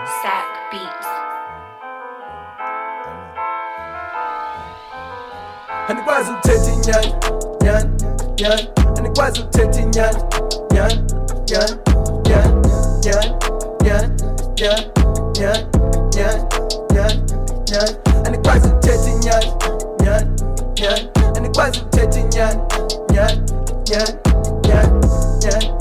Sack Beats. And it was a titty yan. And it was a titty yan. And it was a titty yan. And it was a titty yan.